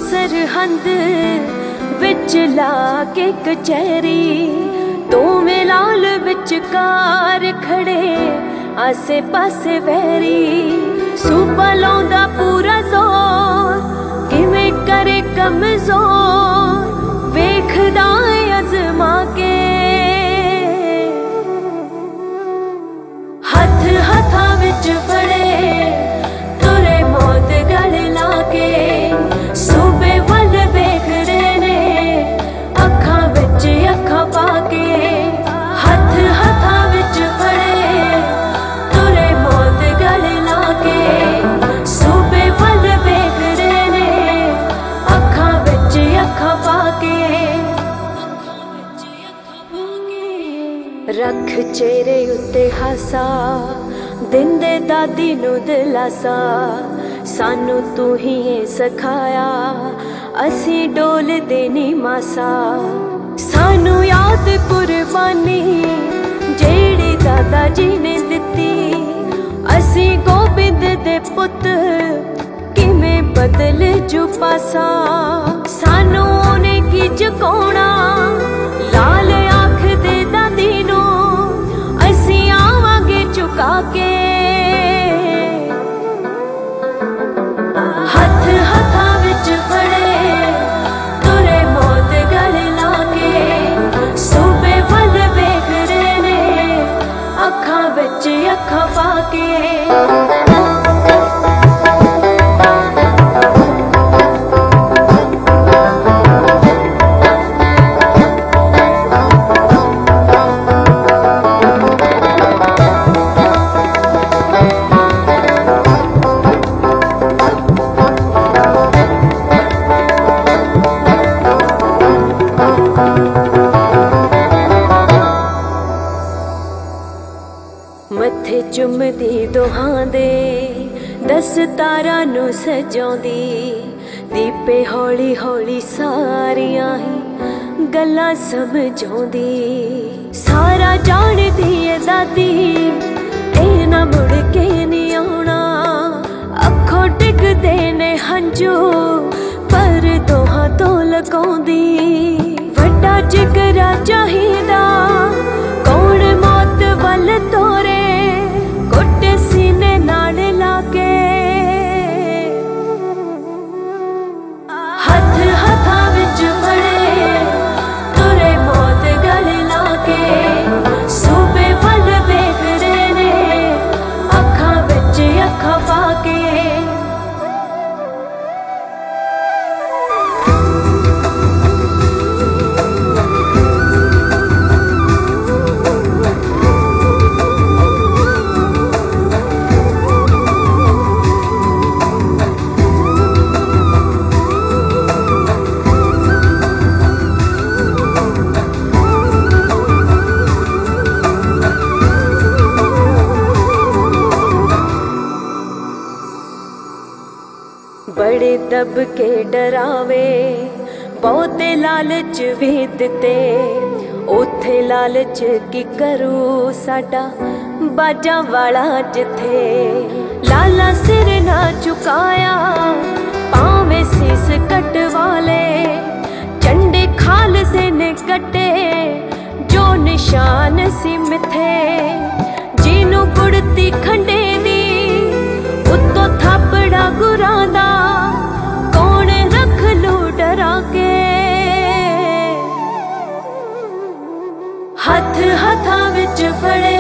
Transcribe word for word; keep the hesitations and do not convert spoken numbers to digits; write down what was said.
सरहंद विच ला के कचहरी, दोवें लाल विचकार खड़े आसे पासे वैरी। सूबा लाउंदा पूरा जोर किवें करे कमजोर, वेखदा अजमा के हथ हथा विच फड़े तुरे मौत गल लाके। सूबे वल वेख रहे ने अखां विच अखां पाके, हथ हथा विच फड़े तुरे मौत गल लाके। सूबे वल वेख रहे ने अखां विच अखां पाके। रख चेहरे उत्ते हासा दिंदे दादी नू दिलासा, सानू तू ही सिखाया असी डोल देनी मासा। सानू याद कुर्बानी जेड़ी दादा जी ने दिती, असी गोबिंद दे पुत किवें बदल जू पासा। सानू ओने की जगाउणा लाल आँख दे दादी नू, असी आवांगे चुका के। हथ हथा विच फड़े तुरे मौत गल लाके। सूबे वल वेख रहे ने अखां विच अखां पाके। मथे चुमदी दोहां दे दस्तारां नू सजाउंदी, दीपे हौली हौली सारियां ही गल्लां समझाउंदी। सारा जानदी है दादी ए ना मुड़ के नी आउणा, अखों डिगदे ने हंजू पर दोहां तो लगाउंदी। वड्डा जिगरा चाहिदा कौन मौत वल तोरे, कुट सीने नाल लाके। हथ हथा विच फड़े तुरे मौत गल लाके। सूबे वल वेख रहे ने अखां विच अखां पाके। बड़े दब के डरावे बहुते लालच भी दिते, उथे लालच की करू साडा बाजा वाला जिथे। लाला सिर ना चुकाया पावे सीस कटवाले, चंडे खाल से ने कटे जो निशान सी मिथे। जिनू गुड़ती खंडे दी उत्तो थापड़ा गुरादा, कौन रख लू डरा के। हथ हथा विच फड़े